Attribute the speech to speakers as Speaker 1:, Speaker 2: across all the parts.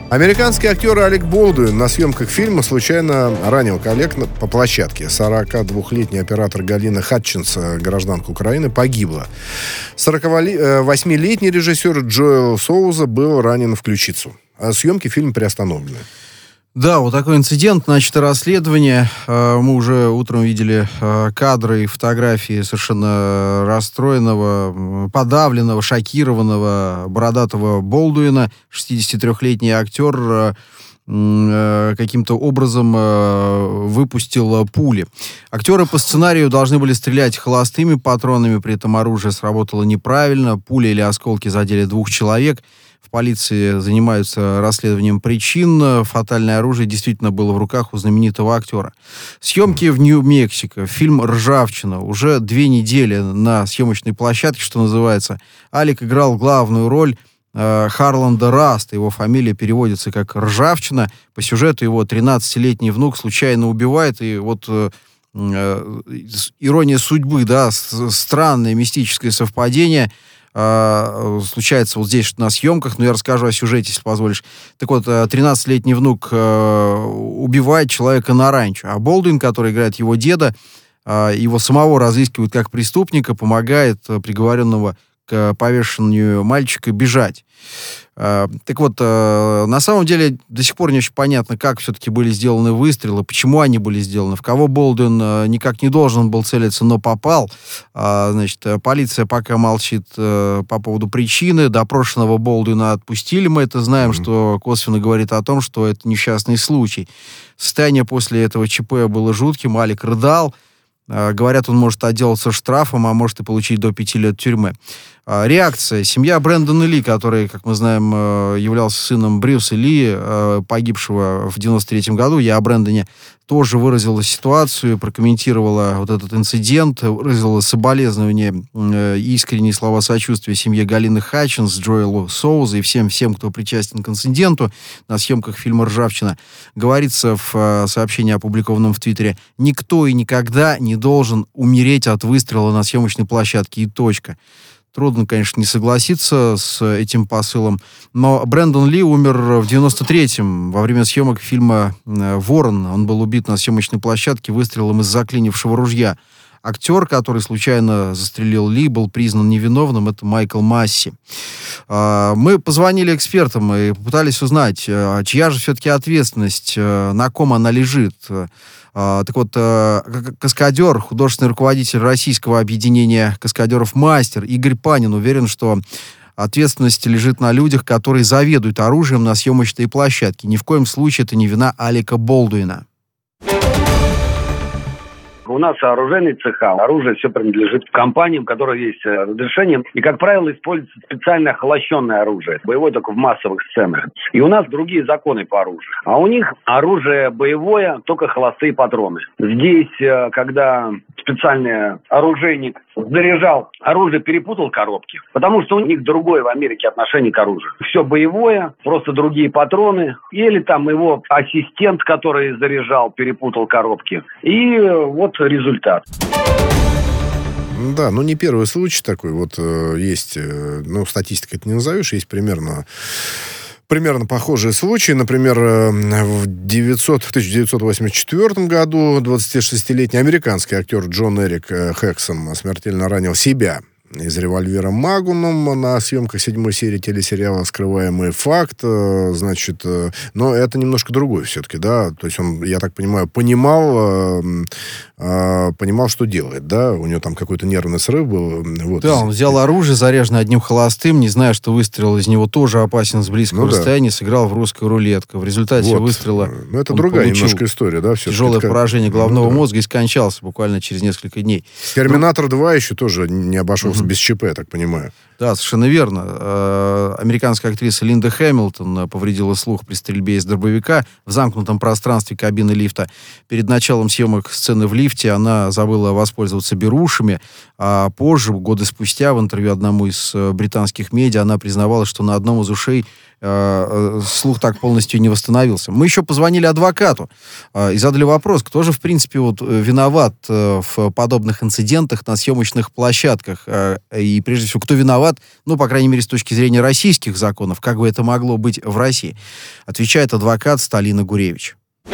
Speaker 1: Американский актер Алек Болдуин на съемках фильма случайно ранил коллег по площадке. 42-летний оператор Галина Хатчинс, гражданка Украины, погибла. 48-летний режиссер Джоэл Соуза был ранен в ключицу. А съемки фильма приостановлены.
Speaker 2: Да, вот такой инцидент, начато расследование. Мы уже утром видели кадры и фотографии совершенно расстроенного, подавленного, шокированного, бородатого Болдуина. 63-летний актер каким-то образом выпустил пули. Актеры по сценарию должны были стрелять холостыми патронами, при этом оружие сработало неправильно. Пули или осколки задели 2 человек. В полиции занимаются расследованием причин. Фатальное оружие действительно было в руках у знаменитого актера. Съемки в Нью-Мексико. Фильм «Ржавчина». Уже 2 недели на съемочной площадке, что называется. Алек играл главную роль Харланда Раста. Его фамилия переводится как «Ржавчина». По сюжету его 13-летний внук случайно убивает. И вот ирония судьбы, да, странное мистическое совпадение случается вот здесь на съемках, но я расскажу о сюжете, если позволишь. Так вот, 13-летний внук убивает человека на ранчо, а Болдуин, который играет его деда, его самого разыскивают как преступника, помогает приговоренного к повешению мальчика бежать. Так вот, на самом деле до сих пор не очень понятно, как все-таки были сделаны выстрелы, почему они были сделаны, в кого Болдуин никак не должен был целиться, но попал. Значит, полиция пока молчит по поводу причины. Допрошенного Болдуина отпустили, мы это знаем, что косвенно говорит о том, что это несчастный случай. Состояние после этого ЧП было жутким, Алек рыдал. Говорят, он может отделаться штрафом, а может и получить до 5 лет тюрьмы. Реакция. Семья Брэндона Ли, который, как мы знаем, являлся сыном Брюса Ли, погибшего в 93-м году. Я о Брэндоне тоже выразила ситуацию, прокомментировала вот этот инцидент, выразила соболезнования, искренние слова сочувствия семье Галины Хатчинс, Джоэлу Соуза и всем, кто причастен к инциденту на съемках фильма «Ржавчина». Говорится в сообщении, опубликованном в Твиттере: «Никто и никогда не должен умереть от выстрела на съемочной площадке, и точка». Трудно, конечно, не согласиться с этим посылом. Но Брэндон Ли умер в 93-м во время съемок фильма «Ворон». Он был убит на съемочной площадке выстрелом из заклинившего ружья. Актер, который случайно застрелил Ли, был признан невиновным. Это Майкл Масси. Мы позвонили экспертам и попытались узнать, чья же все-таки ответственность, на ком она лежит. Так вот, каскадер, художественный руководитель российского объединения каскадеров «Мастер» Игорь Панин уверен, что ответственность лежит на людях, которые заведуют оружием на съемочной площадке. Ни в коем случае это не вина Алека Болдуина.
Speaker 3: У нас оружейные цеха, оружие все принадлежит компаниям, у которых есть разрешение. И, как правило, используется специально охлащенное оружие, боевое только в массовых сценах. И у нас другие законы по оружию. А у них оружие боевое, только холостые патроны. Здесь, когда специальный оружейник заряжал оружие, перепутал коробки, потому что у них другое в Америке отношение к оружию. Все боевое, просто другие патроны. Или там его ассистент, который заряжал, перепутал коробки. И вот результат.
Speaker 1: Да, не первый случай такой. Вот есть, статистика это не назовешь, есть примерно похожие случаи. Например, в 1984 году 26-летний американский актер Джон Эрик Хэксон смертельно ранил себя из револьвера «Магнум» на съемках 7-й серии телесериала «Скрываемый факт». Значит, но это немножко другой все-таки, да. То есть он, я так понимаю, понимал, что делает, да. У него там какой-то нервный срыв был. Вот.
Speaker 2: Да, он взял оружие, заряженное одним холостым, не зная, что выстрел из него тоже опасен с близкого расстояния, сыграл в русскую рулетку. В результате выстрела
Speaker 1: это другая немножко история, да.
Speaker 2: Тяжелое поражение головного мозга и скончался буквально через несколько дней.
Speaker 1: «Терминатор 2» еще тоже не обошелся без ЧП, я так понимаю.
Speaker 2: Да, совершенно верно. Американская актриса Линда Хэмилтон повредила слух при стрельбе из дробовика в замкнутом пространстве кабины лифта. Перед началом съемок сцены в лифте она забыла воспользоваться берушами, а позже, годы спустя, в интервью одному из британских медиа, она признавалась, что на одном из ушей слух так полностью не восстановился. Мы еще позвонили адвокату и задали вопрос, кто же, в принципе, виноват в подобных инцидентах на съемочных площадках. И, прежде всего, кто виноват виноват, ну, по крайней мере, с точки зрения российских законов, как бы это могло быть в России? Отвечает адвокат Сталина Гуревич.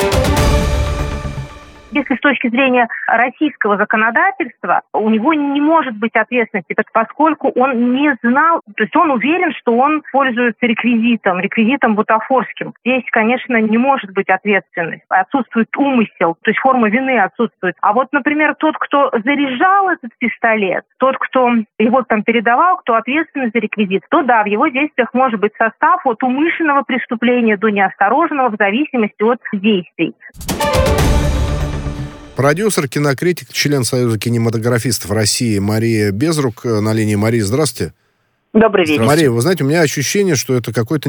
Speaker 4: Если с точки зрения российского законодательства, у него не может быть ответственности, поскольку он не знал, то есть он уверен, что он пользуется реквизитом бутафорским. Здесь, конечно, не может быть ответственность. Отсутствует умысел, то есть форма вины отсутствует. А вот, например, тот, кто заряжал этот пистолет, тот, кто его там передавал, кто ответственен за реквизит, то да, в его действиях может быть состав от умышленного преступления до неосторожного в зависимости от действий.
Speaker 1: Продюсер, кинокритик, член Союза кинематографистов России Мария Безрук на линии. Мария, здравствуйте.
Speaker 5: Добрый вечер.
Speaker 1: Мария, вы знаете, у меня ощущение, что это какой-то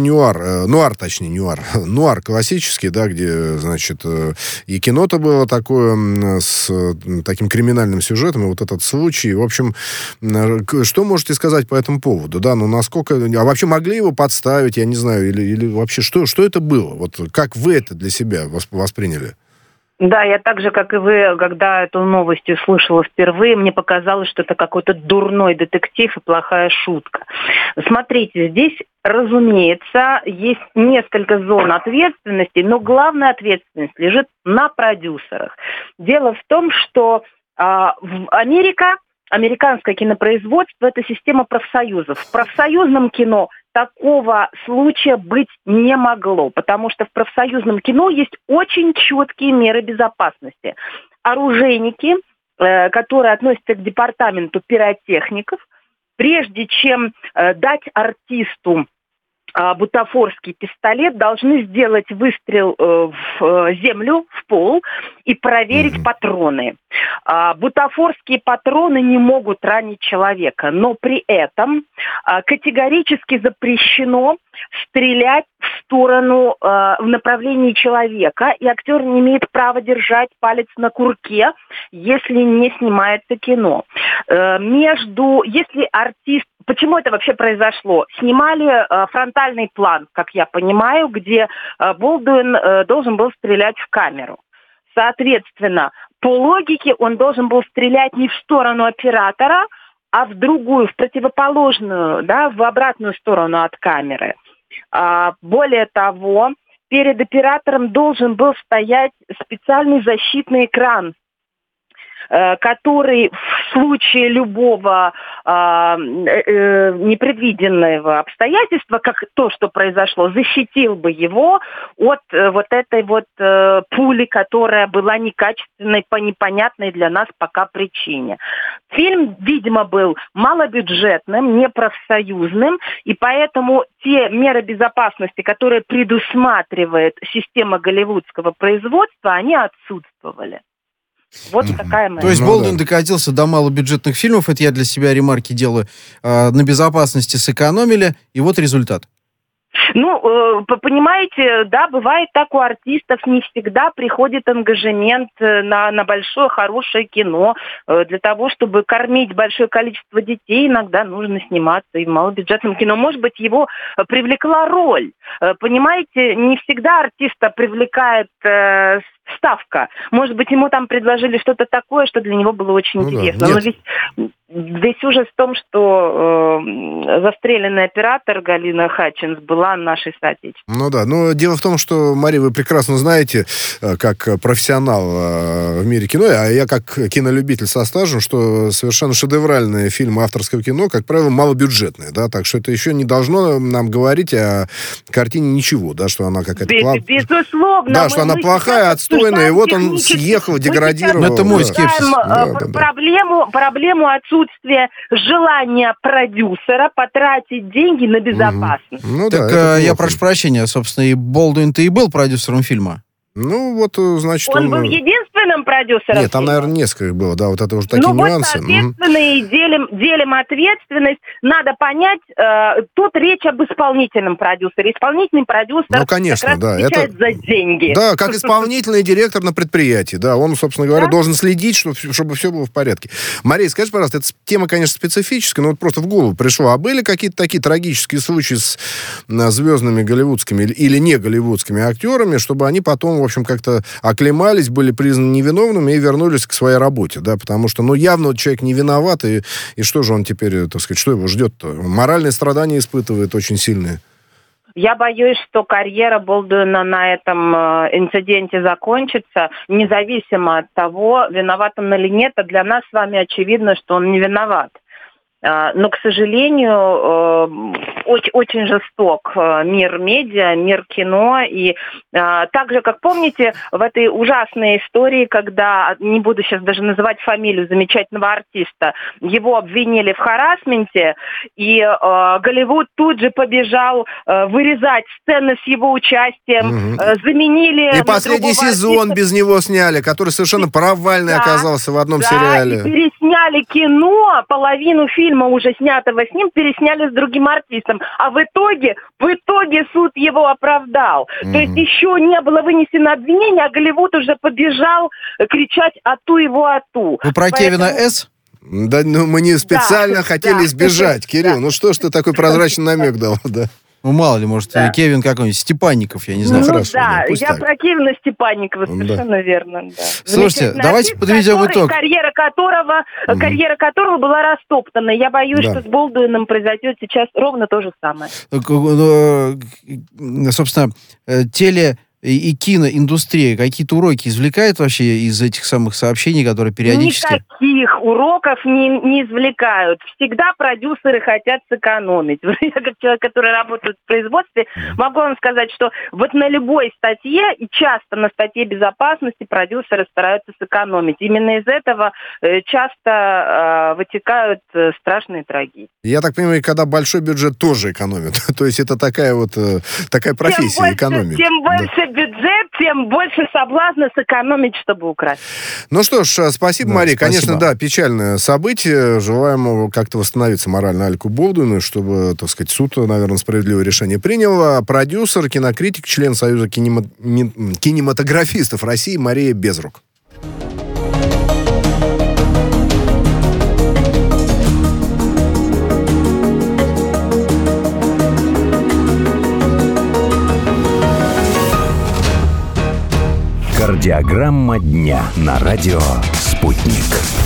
Speaker 1: нуар классический, да, где, значит, и кино-то было такое с таким криминальным сюжетом, и вот этот случай. В общем, что можете сказать по этому поводу? Да, ну насколько... А вообще могли его подставить, я не знаю, или вообще что это было? Вот как вы это для себя восприняли?
Speaker 5: Да, я так же, как и вы, когда эту новость услышала впервые, мне показалось, что это какой-то дурной детектив и плохая шутка. Смотрите, здесь, разумеется, есть несколько зон ответственности, но главная ответственность лежит на продюсерах. Дело в том, что американское кинопроизводство – это система профсоюзов. В профсоюзном кино такого случая быть не могло, потому что в профсоюзном кино есть очень четкие меры безопасности. Оружейники, которые относятся к департаменту пиротехников, прежде чем дать артисту бутафорский пистолет, должны сделать выстрел в землю, в пол, и проверить патроны. Бутафорские патроны не могут ранить человека, но при этом категорически запрещено стрелять в сторону, в направлении человека, и актер не имеет права держать палец на курке, если не снимается кино. Если артист... Почему это вообще произошло? Снимали фронтальный план, как я понимаю, где Болдуин должен был стрелять в камеру. Соответственно, по логике он должен был стрелять не в сторону оператора, а в другую, в противоположную, да, в обратную сторону от камеры. Более того, перед оператором должен был стоять специальный защитный экран, который в случае любого непредвиденного обстоятельства, как то, что произошло, защитил бы его от вот этой вот пули, которая была некачественной по непонятной для нас пока причине. Фильм, видимо, был малобюджетным, непрофсоюзным, и поэтому те меры безопасности, которые предусматривает система голливудского производства, они отсутствовали. Вот такая моя.
Speaker 2: То есть Болдуин докатился до малобюджетных фильмов, это я для себя ремарки делаю, на безопасности сэкономили, и вот результат.
Speaker 5: Ну, понимаете, да, бывает так у артистов, не всегда приходит ангажемент на большое, хорошее кино. Для того, чтобы кормить большое количество детей, иногда нужно сниматься и в малобюджетном кино. Может быть, его привлекла роль. Понимаете, не всегда артиста привлекает ставка. Может быть, ему там предложили что-то такое, что для него было очень интересно. Но весь ужас в том, что застреленный оператор Галина Хатчинс была нашей соотечественницей.
Speaker 1: Ну да, но дело в том, что, Мария, вы прекрасно знаете, как профессионал в мире кино, а я как кинолюбитель со стажем, что совершенно шедевральные фильмы авторского кино, как правило, малобюджетные, да, так что это еще не должно нам говорить о картине ничего, да, что она какая-то...
Speaker 5: Безусловно.
Speaker 1: Да, что она плохая, отстойная, и вот он съехал, деградировал.
Speaker 2: Но это мой скепсис.
Speaker 5: Проблему отсутствия желания продюсера потратить деньги на безопасность.
Speaker 1: Ну,
Speaker 2: так
Speaker 1: да,
Speaker 2: я прошу прощения, собственно, и Болдуин-то и был продюсером фильма.
Speaker 1: Ну, вот, значит...
Speaker 5: Он был единственным продюсером?
Speaker 1: Нет, там, наверное, несколько было, да, вот это уже такие нюансы.
Speaker 5: Ну, вот, соответственно, и делим ответственность. Надо понять, тут речь об исполнительном продюсере. Исполнительный продюсер,
Speaker 1: ну, конечно,
Speaker 5: как раз отвечает за деньги.
Speaker 1: Да, как исполнительный директор на предприятии, да, он, собственно говоря, должен следить, чтобы все было в порядке. Мария, скажи, пожалуйста, эта тема, конечно, специфическая, но вот просто в голову пришло. А были какие-то такие трагические случаи с звездными голливудскими или не голливудскими актерами, чтобы они потом, в общем, как-то оклемались, были признаны невиновными и вернулись к своей работе, да, потому что, явно человек не виноват, и что же он теперь, так сказать, что его ждет-то? Моральные страдания испытывает очень сильные.
Speaker 5: Я боюсь, что карьера Болдуина на этом инциденте закончится, независимо от того, виноват он или нет, а для нас с вами очевидно, что он не виноват. Но, к сожалению, очень жесток мир медиа, мир кино. И так же, как помните, в этой ужасной истории, когда, не буду сейчас даже называть фамилию замечательного артиста, его обвинили в харассменте, и Голливуд тут же побежал вырезать сцены с его участием, заменили...
Speaker 1: И последний сезон артиста. Без него сняли, который совершенно провальный оказался в одном сериале.
Speaker 5: И пересняли кино, половину фильма уже снятого с ним, пересняли с другим артистом. А в итоге суд его оправдал. То есть еще не было вынесено обвинение, а Голливуд уже побежал кричать «ату его, ату».
Speaker 2: Вы про Кевина С?
Speaker 1: Да, мы не специально хотели избежать, Кирилл. Что ж ты такой прозрачный намек дал, да?
Speaker 2: Мало ли, может, Кевин какой-нибудь Степанников, я не знаю.
Speaker 1: Хорошо,
Speaker 5: да, я так. Про Кевина Степанникова, совершенно верно. Да.
Speaker 2: Слушайте, давайте подведем итог.
Speaker 5: Карьера которого была растоптана. Я боюсь, что с Болдуином произойдет сейчас ровно то же самое.
Speaker 2: Собственно, и киноиндустрия какие-то уроки извлекает вообще из этих самых сообщений, которые периодически...
Speaker 5: Никаких уроков не извлекают. Всегда продюсеры хотят сэкономить. Я, как человек, который работает в производстве, могу вам сказать, что вот на любой статье, и часто на статье безопасности, продюсеры стараются сэкономить. Именно из этого часто вытекают страшные трагедии.
Speaker 1: Я так понимаю, когда большой бюджет, тоже экономит. То есть это такая профессия, экономить.
Speaker 5: Тем больше бюджет, тем больше соблазна сэкономить, чтобы украсть.
Speaker 1: Ну что ж, спасибо, Мария. Конечно, да, печальное событие. Желаем ему как-то восстановиться морально Алику Болдуину, чтобы, так сказать, суд, наверное, справедливое решение принял. Продюсер, кинокритик, член Союза кинематографистов России Мария Безрук.
Speaker 6: Кардиограмма дня на радио «Спутник».